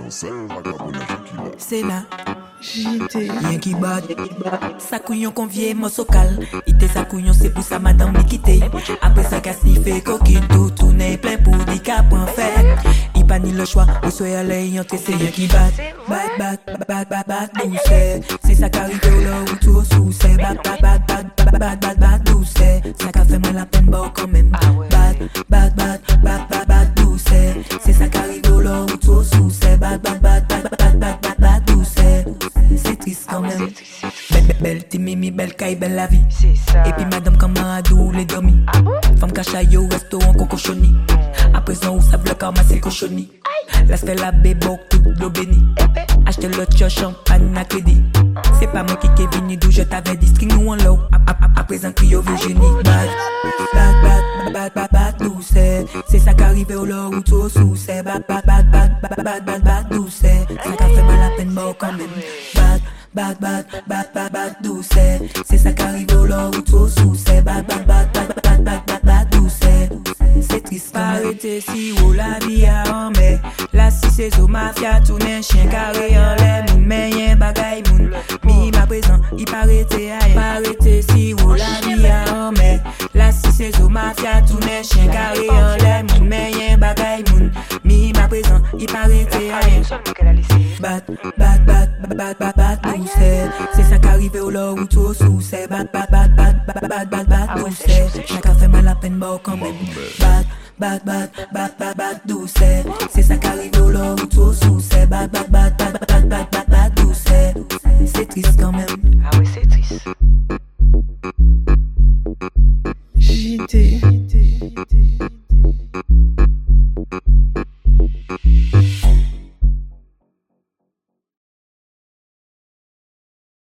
C'est là. JT. Rien qui bat, sa couillon convié, mon socal. Ite sa couillon, c'est pour sa madame li quitte. Après ça, qu'a sniffé, coquine, tout tourné, plein pour des cap en fait. Il pas ni le choix, ou soit aller y entrer, c'est rien qui bat. Bat, douce. C'est ça qui arrive au là où tout sous, c'est bat, douce. Ça qui fait moi la peine, bah, quand même. Bat, douce. C'est ça qui arrive au là où tout sous, c'est bat, douce. C'est triste quand même. Belle timimi, belle caille, belle la vie. Et puis madame comment a dou les domis. Femme cachaille au restaurant cocochoni. À présent où ça veut le karma c'est cochoni. La fait la bébo toute l'eau bénie. Acheter le champagne à crédit. C'est pas moi qui est venu d'où je t'avais dit string ou en low. À présent Crio Virginie. Bat, douce. C'est ça qui arrive au lot où tout sous. C'est bat, douce. Ça qui fait mal à peine mort quand même. Bat, douce. C'est ça qui arrive au lot où tout sous. C'est bat, douce. C'est triste arrêter si ou la vie a en mai. La si c'est au mafia tourne chien carré en l'air. Moun mais y'en bagay moun. Mi ma présent il paraît arrêter si ou la vie a en mai. La si c'est au mafia tourne chien carré en l'air. Moun mais y'en bagay moun. Mi ma présent il paraît bat, douce. C'est ça qui arrive au là où tout sous. C'est bat, douce. Chacun fait mal à peine mort quand même. Bat, douce. C'est ça qui arrive au là où tout sous. C'est bat, douce. C'est triste quand même. Ah ouais, c'est triste. JT.